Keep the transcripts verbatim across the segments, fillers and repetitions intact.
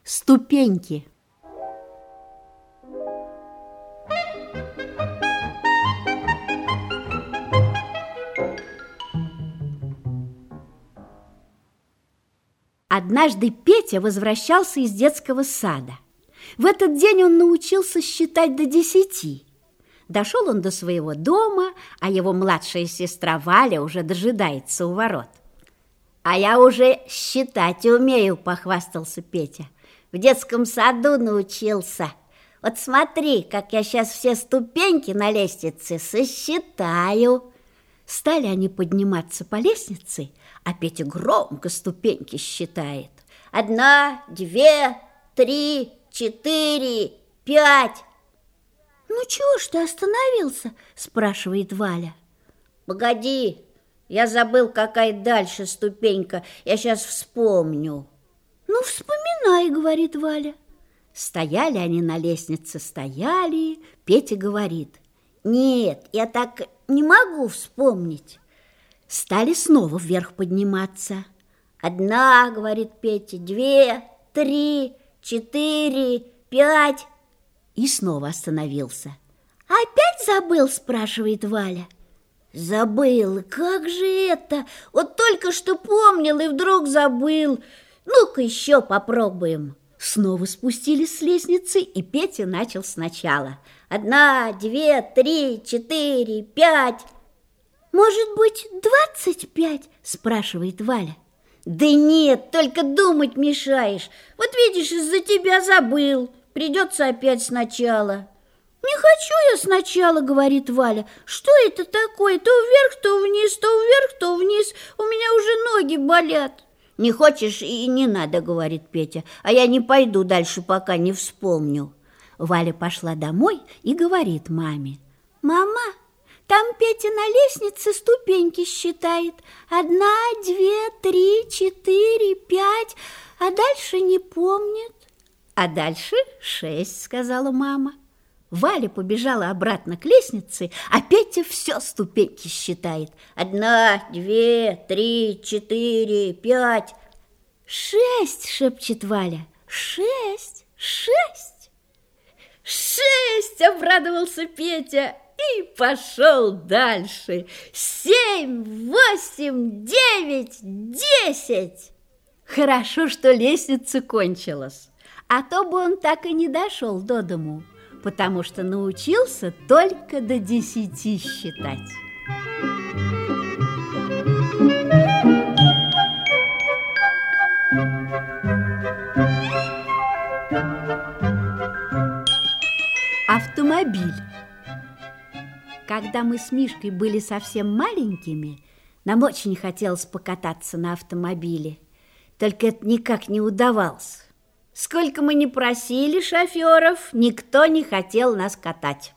Ступеньки. Однажды Петя возвращался из детского сада. В этот день он научился считать до десяти. Дошел он до своего дома, а его младшая сестра Валя уже дожидается у ворот. «А я уже считать умею», – похвастался Петя. «В детском саду научился. Вот смотри, как я сейчас все ступеньки на лестнице сосчитаю». Стали они подниматься по лестнице, а Петя громко ступеньки считает. «Одна, две, три, четыре, пять». «Ну чего ж ты остановился?» – спрашивает Валя. «Погоди, я забыл, какая дальше ступенька, я сейчас вспомню». «Ну, вспоминай», – говорит Валя. Стояли они на лестнице, стояли, Петя говорит: «Нет, я так не могу вспомнить». Стали снова вверх подниматься. «Одна, — говорит Петя, — две, три, четыре, пять». И снова остановился. «Опять забыл?» – спрашивает Валя. «Забыл, как же это? Вот только что помнил и вдруг забыл. Ну-ка еще попробуем». Снова спустились с лестницы, и Петя начал сначала. «Одна, две, три, четыре, пять». «Может быть, двадцать пять?» – спрашивает Валя. «Да нет, только думать мешаешь. Вот видишь, из-за тебя забыл. Придется опять сначала». «Не хочу я сначала», – говорит Валя. «Что это такое? То вверх, то вниз, то вверх, то вниз. У меня уже ноги болят». «Не хочешь и не надо», – говорит Петя, «а я не пойду дальше, пока не вспомню». Валя пошла домой и говорит маме: «Мама, там Петя на лестнице ступеньки считает. Одна, две, три, четыре, пять, а дальше не помнит». «А дальше шесть», – сказала мама. Валя побежала обратно к лестнице, а Петя все ступеньки считает. «Одна, две, три, четыре, пять». «Шесть», – шепчет Валя. «Шесть, шесть». «Шесть!» – обрадовался Петя и пошел дальше. «Семь, восемь, девять, десять». Хорошо, что лестница кончилась, а то бы он так и не дошел до дому, потому что научился только до десяти считать. Автомобиль. Когда мы с Мишкой были совсем маленькими, нам очень хотелось покататься на автомобиле, только это никак не удавалось. Сколько мы ни просили шоферов, никто не хотел нас катать.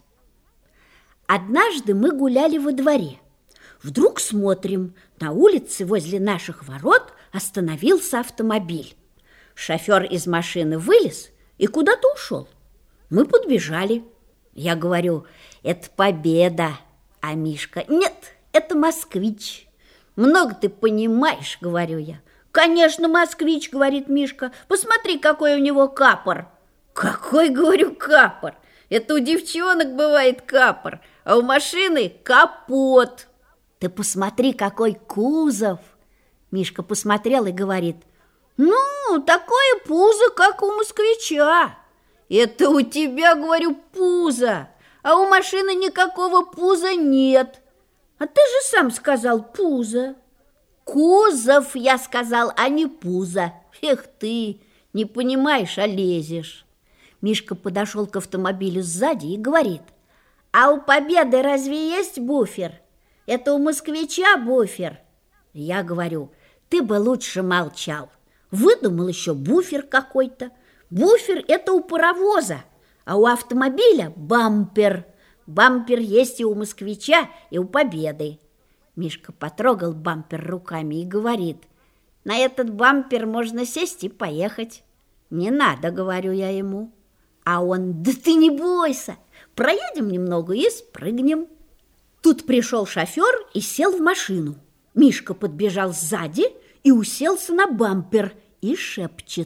Однажды мы гуляли во дворе. Вдруг смотрим, на улице возле наших ворот остановился автомобиль. Шофер из машины вылез и куда-то ушел. Мы подбежали. Я говорю: «Это победа». А Мишка: «Нет, это москвич». «Много ты понимаешь», — говорю я. «Конечно, москвич», — говорит Мишка. «Посмотри, какой у него капор». «Какой, — говорю, — капор? Это у девчонок бывает капор, а у машины капот». «Ты посмотри, какой кузов». Мишка посмотрел и говорит: «Ну, такое пузо, как у москвича». «Это у тебя, — говорю, — пузо, а у машины никакого пуза нет». «А ты же сам сказал пузо». «Кузов, я сказал, а не пузо». «Эх ты, не понимаешь, а лезешь». Мишка подошел к автомобилю сзади и говорит: «А у Победы разве есть буфер? Это у москвича буфер». Я говорю: «Ты бы лучше молчал. Выдумал еще буфер какой-то. Буфер – это у паровоза, а у автомобиля бампер. Бампер есть и у москвича, и у Победы». Мишка потрогал бампер руками и говорит: «На этот бампер можно сесть и поехать». «Не надо, — говорю я ему». А он: «Да ты не бойся, проедем немного и спрыгнем». Тут пришел шофер и сел в машину. Мишка подбежал сзади и уселся на бампер и шепчет: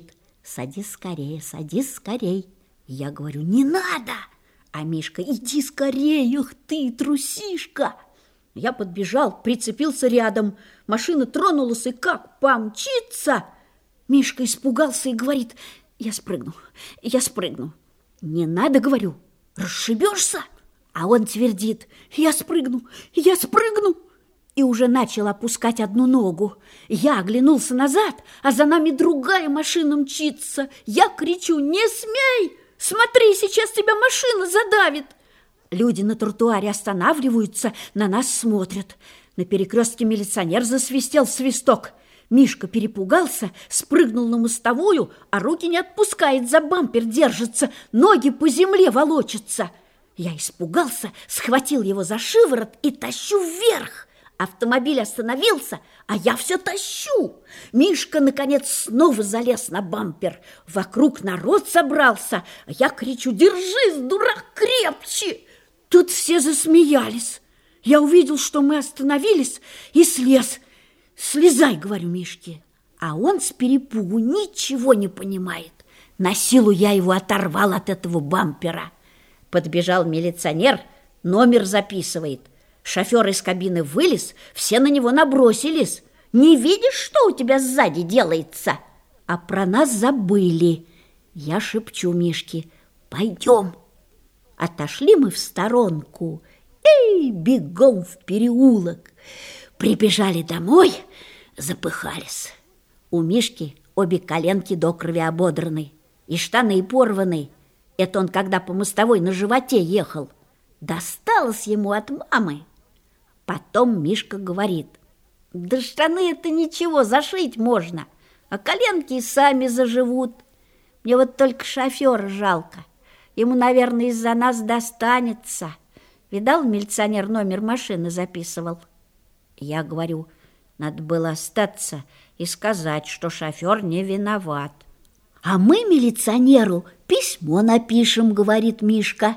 садись скорее, садись скорей. Я говорю, не надо. А Мишка, иди скорее, ах ты, трусишка. Я подбежал, прицепился рядом. Машина тронулась и как помчится. Мишка испугался и говорит, я спрыгну, я спрыгну. Не надо, говорю, расшибешься. А он твердит, я спрыгну, я спрыгну. И уже начал опускать одну ногу. Я оглянулся назад, а за нами другая машина мчится. Я кричу, не смей, смотри, сейчас тебя машина задавит. Люди на тротуаре останавливаются, на нас смотрят. На перекрестке милиционер засвистел в свисток. Мишка перепугался, спрыгнул на мостовую, а руки не отпускает, за бампер держится, ноги по земле волочатся. Я испугался, схватил его за шиворот и тащу вверх. Автомобиль остановился, а я все тащу. Мишка, наконец, снова залез на бампер. Вокруг народ собрался, а я кричу, держись, дурак, крепче. Тут все засмеялись. Я увидел, что мы остановились, и слез. Слезай, говорю Мишке. А он с перепугу ничего не понимает. На силу я его оторвал от этого бампера. Подбежал милиционер, номер записывает. Шофер из кабины вылез, все на него набросились. Не видишь, что у тебя сзади делается? А про нас забыли. Я шепчу Мишке, пойдем. Отошли мы в сторонку. Эй, бегом в переулок. Прибежали домой, запыхались. У Мишки обе коленки до крови ободраны, и штаны порваны. Это он, когда по мостовой на животе ехал. Досталось ему от мамы. Потом Мишка говорит, да штаны это ничего, зашить можно, а коленки и сами заживут. Мне вот только шофера жалко. Ему, наверное, из-за нас достанется. Видал, милиционер номер машины записывал. Я говорю, надо было остаться и сказать, что шофер не виноват. А мы милиционеру письмо напишем, говорит Мишка.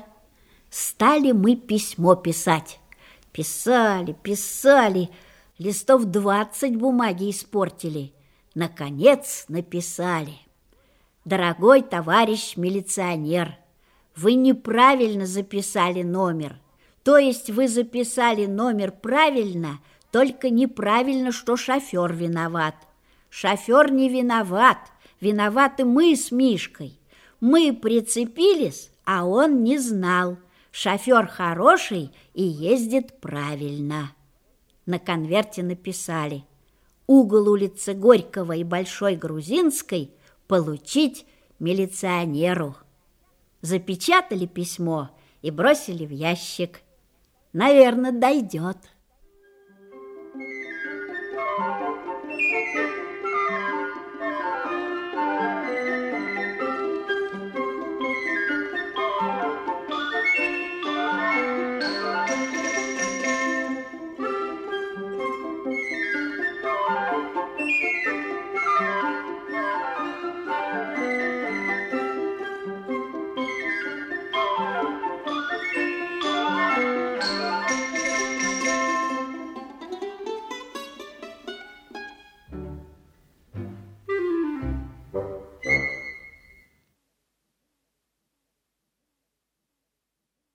Стали мы письмо писать. Писали, писали, листов двадцать бумаги испортили. Наконец написали. Дорогой товарищ милиционер, вы неправильно записали номер. То есть вы записали номер правильно, только неправильно, что шофер виноват. Шофер не виноват, виноваты мы с Мишкой. Мы прицепились, а он не знал. Шофер хороший и ездит правильно. На конверте написали: угол улицы Горького и Большой Грузинской получить милиционеру. Запечатали письмо и бросили в ящик. Наверное, дойдет.